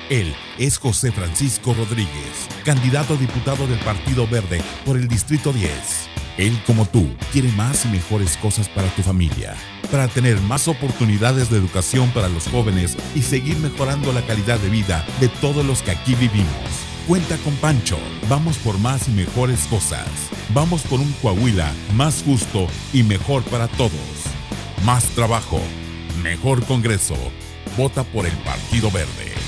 Él es José Francisco Rodríguez, candidato a diputado del Partido Verde por el Distrito 10. Él, como tú, quiere más y mejores cosas para tu familia, para tener más oportunidades de educación para los jóvenes y seguir mejorando la calidad de vida de todos los que aquí vivimos. Cuenta con Pancho. Vamos por más y mejores cosas. Vamos por un Coahuila más justo y mejor para todos. Más trabajo, mejor Congreso. Vota por el Partido Verde.